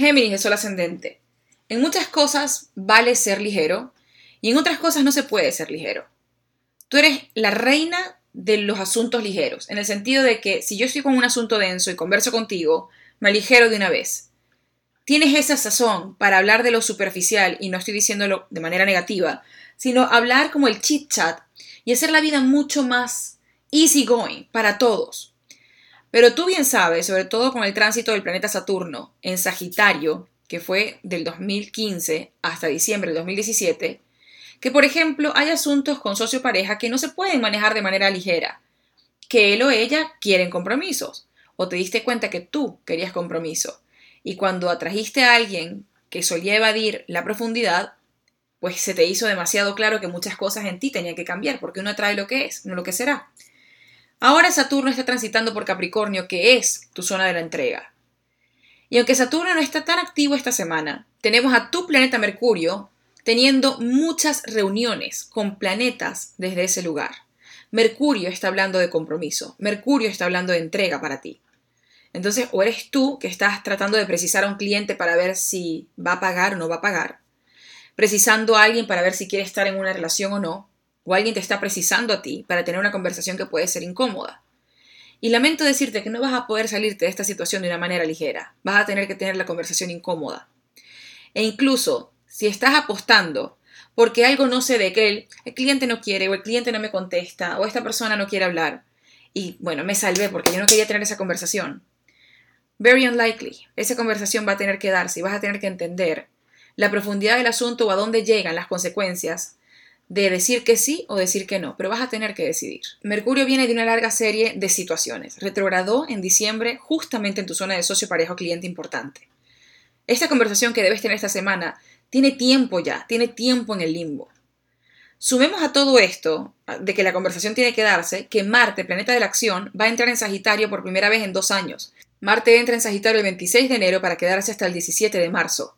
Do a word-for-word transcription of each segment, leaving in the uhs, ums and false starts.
Géminis de Sol ascendente. En muchas cosas vale ser ligero y en otras cosas no se puede ser ligero. Tú eres la reina de los asuntos ligeros, en el sentido de que si yo estoy con un asunto denso y converso contigo, me aligero de una vez. Tienes esa sazón para hablar de lo superficial, y no estoy diciéndolo de manera negativa, sino hablar como el chit chat y hacer la vida mucho más easy going para todos. Pero tú bien sabes, sobre todo con el tránsito del planeta Saturno en Sagitario, que fue del dos mil quince hasta diciembre del dos mil diecisiete, que por ejemplo hay asuntos con socio pareja que no se pueden manejar de manera ligera, que él o ella quieren compromisos, o te diste cuenta que tú querías compromiso, y cuando atrajiste a alguien que solía evadir la profundidad, pues se te hizo demasiado claro que muchas cosas en ti tenían que cambiar, porque uno atrae lo que es, no lo que será. Ahora Saturno está transitando por Capricornio, que es tu zona de la entrega. Y aunque Saturno no está tan activo esta semana, tenemos a tu planeta Mercurio teniendo muchas reuniones con planetas desde ese lugar. Mercurio está hablando de compromiso, Mercurio está hablando de entrega para ti. Entonces, o eres tú que estás tratando de precisar a un cliente para ver si va a pagar o no va a pagar, precisando a alguien para ver si quiere estar en una relación o no, o alguien te está precisando a ti para tener una conversación que puede ser incómoda. Y lamento decirte que no vas a poder salirte de esta situación de una manera ligera, vas a tener que tener la conversación incómoda. E incluso, si estás apostando porque algo no se dé, que el, el cliente no quiere, o el cliente no me contesta, o esta persona no quiere hablar, y bueno, me salvé porque yo no quería tener esa conversación. Very unlikely, esa conversación va a tener que darse y vas a tener que entender la profundidad del asunto o a dónde llegan las consecuencias de decir que sí o decir que no, pero vas a tener que decidir. Mercurio viene de una larga serie de situaciones. Retrogradó en diciembre justamente en tu zona de socio, pareja o cliente importante. Esta conversación que debes tener esta semana tiene tiempo ya, tiene tiempo en el limbo. Sumemos a todo esto, de que la conversación tiene que darse, que Marte, planeta de la acción, va a entrar en Sagitario por primera vez en dos años. Marte entra en Sagitario el veintiséis de enero para quedarse hasta el diecisiete de marzo.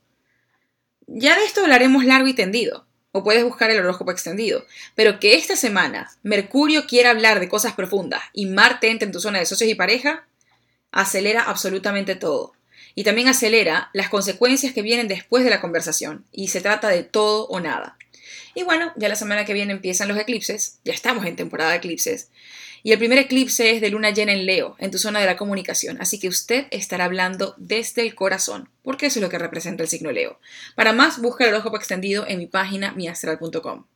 Ya de esto hablaremos largo y tendido, o puedes buscar el horóscopo extendido, pero que esta semana Mercurio quiera hablar de cosas profundas y Marte entre en tu zona de socios y pareja, acelera absolutamente todo. Y también acelera las consecuencias que vienen después de la conversación, y se trata de todo o nada. Y bueno, ya la semana que viene empiezan los eclipses, ya estamos en temporada de eclipses, y el primer eclipse es de luna llena en Leo, en tu zona de la comunicación, así que usted estará hablando desde el corazón, porque eso es lo que representa el signo Leo. Para más, busca el horóscopo extendido en mi página mi astral punto com.